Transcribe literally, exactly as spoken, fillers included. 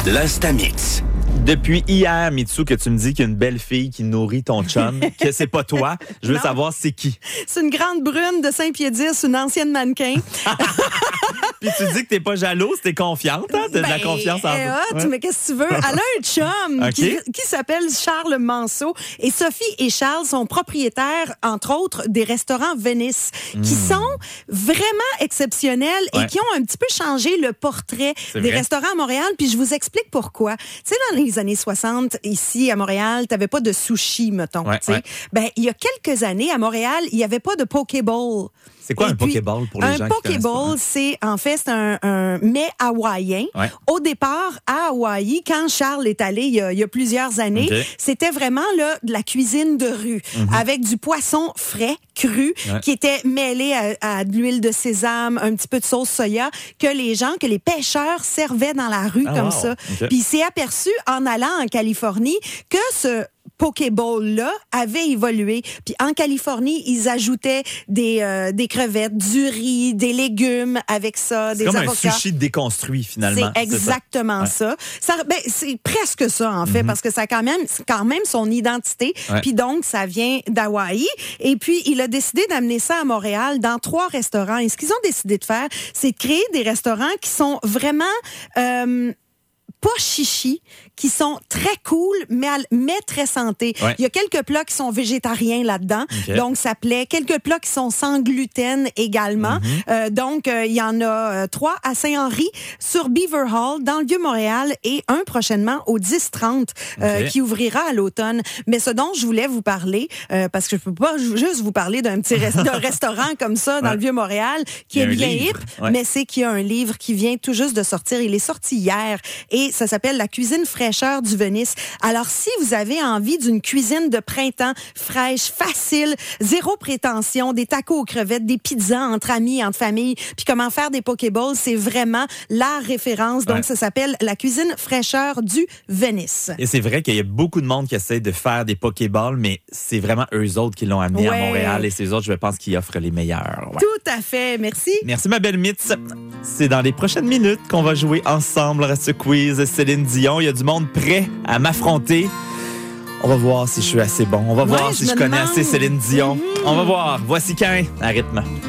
l'Instamix. Depuis hier, Mitsou, que tu me dis qu'il y a une belle fille qui nourrit ton chum, que c'est pas toi, je veux Non. savoir c'est qui. C'est une grande brune de cinq pieds dix, une ancienne mannequin. Puis tu dis que t'es pas jalouse, t'es confiante, hein? T'as de la Ben, confiance en elle est hot, Ouais. mais qu'est-ce que tu veux? Elle a un chum OK. qui, qui s'appelle Charles Manceau. Et Sophie et Charles sont propriétaires, entre autres, des restaurants Venice, qui sont vraiment exceptionnels Ouais. et qui ont un petit peu changé le portrait C'est des vrai. restaurants à Montréal. Puis je vous explique pourquoi. Tu sais, dans les années soixante, ici à Montréal, t'avais pas de sushi, mettons. Ouais, tu sais. ouais. Ben, il y a quelques années, à Montréal, il y avait pas de Pokéball. C'est quoi Et un puis, Pokéball pour les un gens qui connaissent pas, Pokéball, hein? c'est en fait c'est un, un mets hawaïen. Ouais. Au départ, à Hawaï, quand Charles est allé il y a, il y a plusieurs années, OK. c'était vraiment là de la cuisine de rue avec du poisson frais, cru, Ouais. qui était mêlé à, à de l'huile de sésame, un petit peu de sauce soya, que les gens, que les pêcheurs servaient dans la rue Ah, comme wow. ça. OK. Puis il s'est aperçu en allant en Californie que ce Pokéball-là avait évolué. Puis en Californie, ils ajoutaient des, euh, des crevettes, du riz, des légumes avec ça, C'est des comme avocats. un sushi déconstruit, finalement. C'est exactement ça. ça. ben, c'est presque ça, en fait, parce que ça a quand même, c'est quand même son identité. Ouais. Puis donc, ça vient d'Hawaï. Et puis, il a décidé d'amener ça à Montréal dans trois restaurants. Et ce qu'ils ont décidé de faire, c'est de créer des restaurants qui sont vraiment... Euh, pas chichi, qui sont très cool, mais, à- mais très santé. Ouais. Il y a quelques plats qui sont végétariens là-dedans, OK. donc ça plaît. Quelques plats qui sont sans gluten également. Euh, donc, euh, il y en a euh, trois à Saint-Henri, sur Beaver Hall, dans le Vieux-Montréal, et un prochainement au dix trente, euh, OK. qui ouvrira à l'automne. Mais ce dont je voulais vous parler, euh, parce que je peux pas ju- juste vous parler d'un petit rest- d'un restaurant comme ça dans Ouais. le Vieux-Montréal, qui Il y est a un bien livre. hip, Ouais. mais c'est qu'il y a un livre qui vient tout juste de sortir. Il est sorti hier et ça s'appelle La cuisine fraîcheur du Venice. Alors, si vous avez envie d'une cuisine de printemps fraîche, facile, zéro prétention, des tacos aux crevettes, des pizzas entre amis, entre familles, puis comment faire des pokéballs, c'est vraiment la référence. Donc, Ouais. ça s'appelle La cuisine fraîcheur du Venice. Et c'est vrai qu'il y a beaucoup de monde qui essaie de faire des Pokéballs, mais c'est vraiment eux autres qui l'ont amené Ouais. à Montréal et c'est eux autres, je pense, qui offrent les meilleurs. Ouais. Tout à fait. Merci. Merci, ma belle Mitz. C'est dans les prochaines minutes qu'on va jouer ensemble à ce quiz Céline Dion. Il y a du monde prêt à m'affronter. On va voir si je suis assez bon. On va Ouais, voir je si je me connais demande. assez Céline Dion. On va voir. Voici qu'un à rythme.